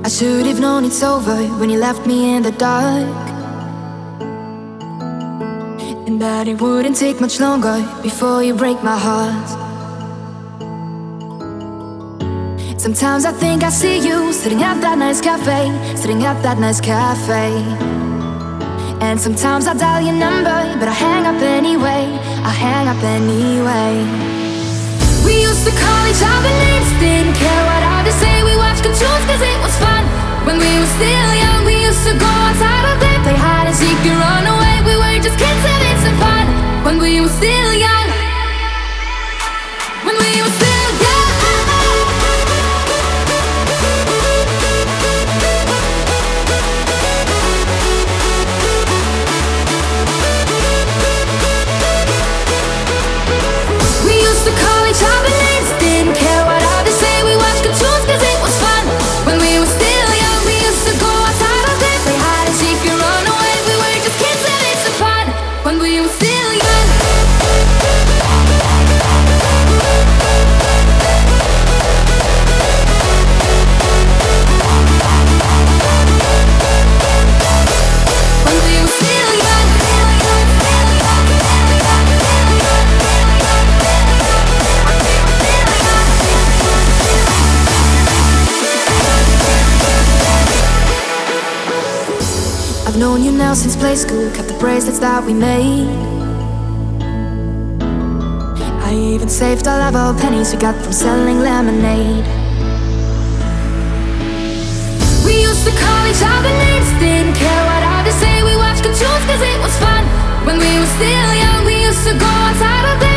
I should have known it's over when you left me in the dark, and that it wouldn't take much longer before you break my heart. Sometimes I think I see you sitting at that nice cafe, sitting at that nice cafe. And sometimes I dial your number, but I hang up anyway, I hang up anyway. We used to call each other names, didn't care what others say. We watched cartoons cause it was fun. When we were still young, we used to go outside all day, play hide and seek and run away. We were just kids having some fun. When we were still young, when we were still young. We used to call each other names, didn't care what others say. We watched cartoons cause it was fun. When we were still young, we used to go outside all day, play hide and seek and run away. We were just kids having some fun. When we were still young. When we were still young. I've known you now since play school, kept the bracelets that we made. I even saved all of our pennies we got from selling lemonade. We used to call each other names, didn't care what others say. We watched cartoons cause it was fun. When we were still young, we used to go outside all day,